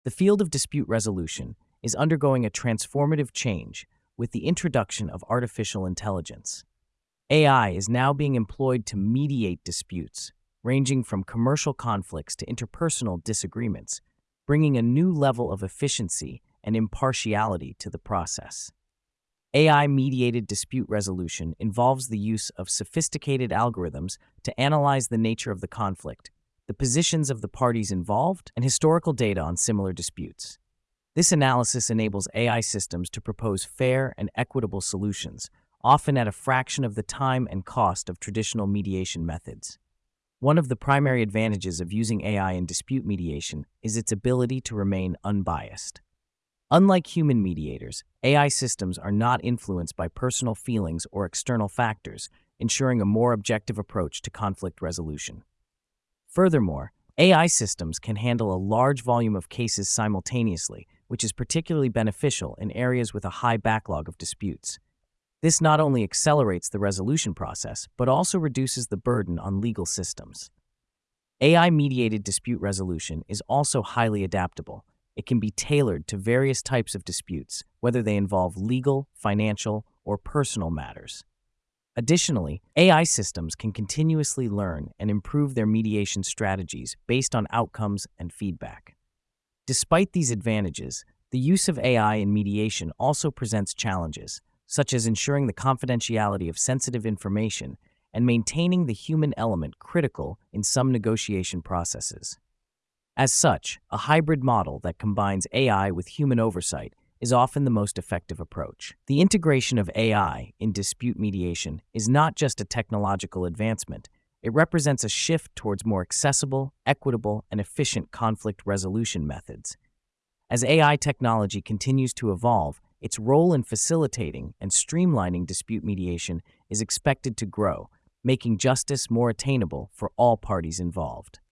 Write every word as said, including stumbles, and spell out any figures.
The field of dispute resolution is undergoing a transformative change with the introduction of artificial intelligence. A I is now being employed to mediate disputes, ranging from commercial conflicts to interpersonal disagreements, bringing a new level of efficiency and impartiality to the process. A I-mediated dispute resolution involves the use of sophisticated algorithms to analyze the nature of the conflict, the positions of the parties involved, and historical data on similar disputes. This analysis enables A I systems to propose fair and equitable solutions, often at a fraction of the time and cost of traditional mediation methods. One of the primary advantages of using A I in dispute mediation is its ability to remain unbiased. Unlike human mediators, A I systems are not influenced by personal feelings or external factors, ensuring a more objective approach to conflict resolution. Furthermore, A I systems can handle a large volume of cases simultaneously, which is particularly beneficial in areas with a high backlog of disputes. This not only accelerates the resolution process, but also reduces the burden on legal systems. A I-mediated dispute resolution is also highly adaptable. It can be tailored to various types of disputes, whether they involve legal, financial, or personal matters. Additionally, A I systems can continuously learn and improve their mediation strategies based on outcomes and feedback. Despite these advantages, the use of A I in mediation also presents challenges, such as ensuring the confidentiality of sensitive information and maintaining the human element critical in some negotiation processes. As such, a hybrid model that combines A I with human oversight is often the most effective approach. The integration of A I in dispute mediation is not just a technological advancement, it represents a shift towards more accessible, equitable, and efficient conflict resolution methods. As A I technology continues to evolve, its role in facilitating and streamlining dispute mediation is expected to grow, making justice more attainable for all parties involved.